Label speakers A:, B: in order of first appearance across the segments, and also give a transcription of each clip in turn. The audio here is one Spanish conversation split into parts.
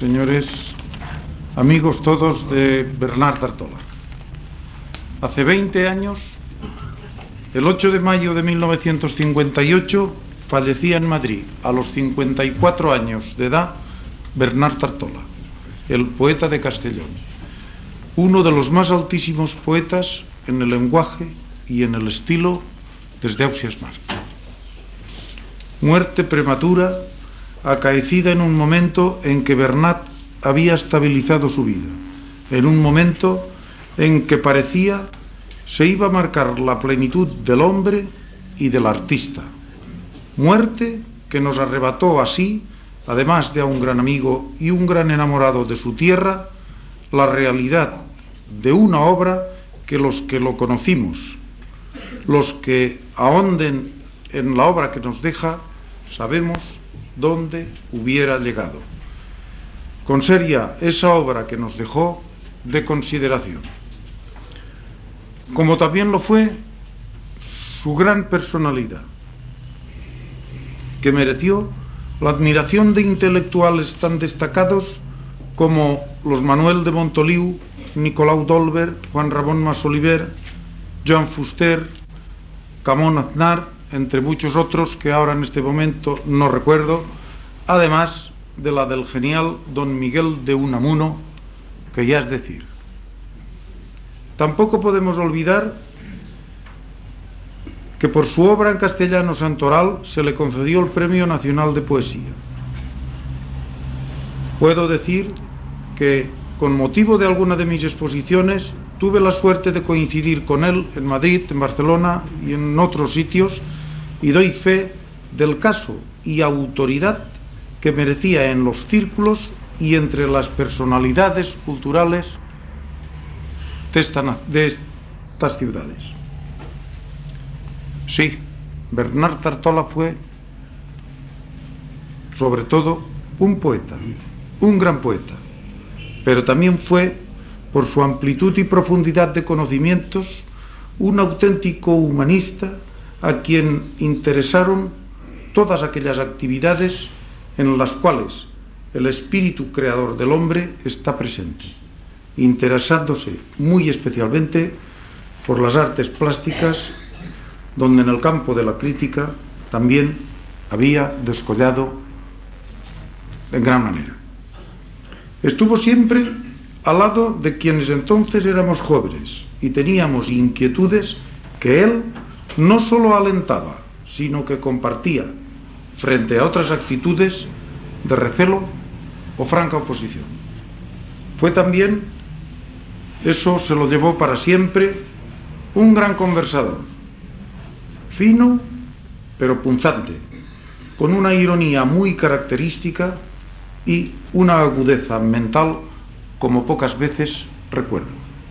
A: señores, amigos todos de Bernat Artola. Hace 20 años, el 8 de mayo de 1958, fallecía en Madrid, a los 54 años de edad, Bernat Artola, el poeta de Castellón, uno de los más altísimos poetas en el lenguaje y en el estilo desde Ausiàs Marc. Muerte prematura, acaecida en un momento en que Bernat había estabilizado su vida, en un momento en que parecía se iba a marcar la plenitud del hombre y del artista. Muerte que nos arrebató así, además de a un gran amigo y un gran enamorado de su tierra, la realidad de una obra que los que lo conocimos, los que ahonden en la obra que nos deja, sabemos dónde hubiera llegado. Con ser ya esa obra que nos dejó de consideración. Como también lo fue su gran personalidad, que mereció la admiración de intelectuales tan destacados como los Manuel de Montoliu, Nicolau d'Olwer, Juan Ramón Masoliver, Joan Fuster, Camón Aznar, entre muchos otros que ahora en este momento no recuerdo, además de la del genial don Miguel de Unamuno, que ya es decir. Tampoco podemos olvidar que por su obra en castellano santoral se le concedió el Premio Nacional de Poesía. Puedo decir que, con motivo de alguna de mis exposiciones, tuve la suerte de coincidir con él en Madrid, en Barcelona y en otros sitios, y doy fe del caso y autoridad que merecía en los círculos y entre las personalidades culturales de estas ciudades. Sí, Bernat Artola fue, sobre todo, un poeta, un gran poeta, pero también fue, por su amplitud y profundidad de conocimientos, un auténtico humanista a quien interesaron todas aquellas actividades en las cuales el espíritu creador del hombre está presente, interesándose muy especialmente por las artes plásticas, donde en el campo de la crítica también había descollado en gran manera. Estuvo siempre al lado de quienes entonces éramos jóvenes y teníamos inquietudes que él no solo alentaba, sino que compartía frente a otras actitudes de recelo o franca oposición. Fue también, eso se lo llevó para siempre, un gran conversador, fino pero punzante, con una ironía muy característica y una agudeza mental como pocas veces recuerdo.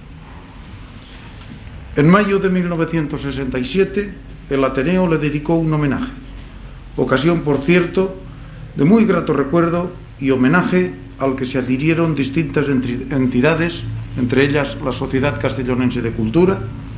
A: En mayo de 1967, el Ateneo le dedicó un homenaje, ocasión, por cierto, de muy grato recuerdo y homenaje al que se adhirieron distintas entidades, entre ellas la Sociedad Castellonense de Cultura,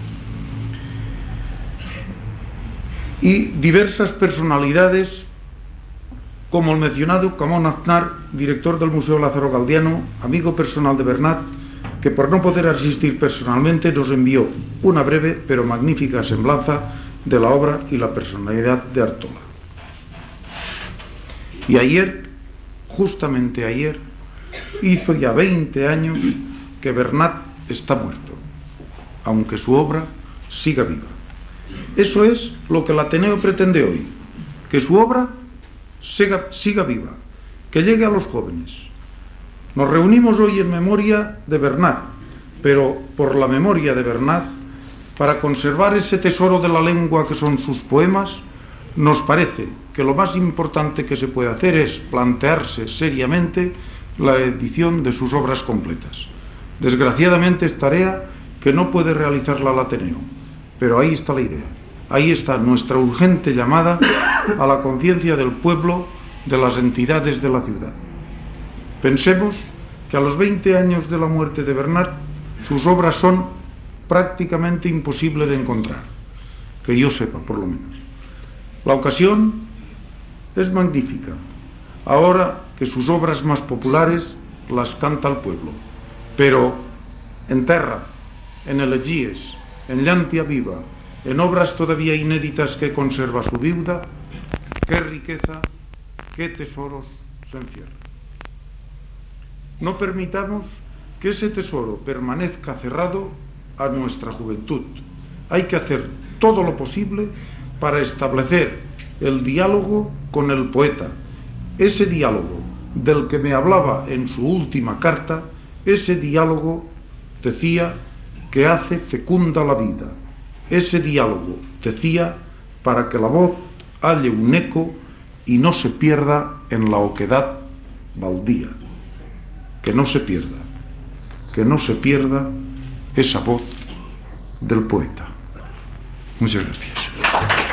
A: y diversas personalidades como el mencionado Camón Aznar, director del Museo Lázaro Galdiano, amigo personal de Bernat, que por no poder asistir personalmente nos envió una breve pero magnífica semblanza de la obra y la personalidad de Artola. Y ayer, justamente ayer, hizo ya 20 años que Bernat está muerto, aunque su obra siga viva. Eso es lo que el Ateneo pretende hoy, que su obra siga viva, que llegue a los jóvenes. Nos reunimos hoy en memoria de Bernat, pero por la memoria de Bernat, para conservar ese tesoro de la lengua que son sus poemas, nos parece que lo más importante que se puede hacer es plantearse seriamente la edición de sus obras completas. Desgraciadamente es tarea que no puede realizarla el Ateneo, pero ahí está la idea. Ahí está nuestra urgente llamada a la conciencia del pueblo, de las entidades de la ciudad. Pensemos que a los 20 años de la muerte de Bernat, sus obras son prácticamente imposibles de encontrar, que yo sepa por lo menos. La ocasión es magnífica, ahora que sus obras más populares las canta el pueblo, pero en terra, en elegías, en llantia viva, en obras todavía inéditas que conserva su viuda, qué riqueza, qué tesoros se encierran. No permitamos que ese tesoro permanezca cerrado a nuestra juventud. Hay que hacer todo lo posible para establecer el diálogo con el poeta, ese diálogo del que me hablaba en su última carta, ese diálogo, decía, que hace fecunda la vida, ese diálogo, decía, para que la voz halle un eco y no se pierda en la oquedad baldía, que no se pierda esa voz del poeta. Muchas gracias.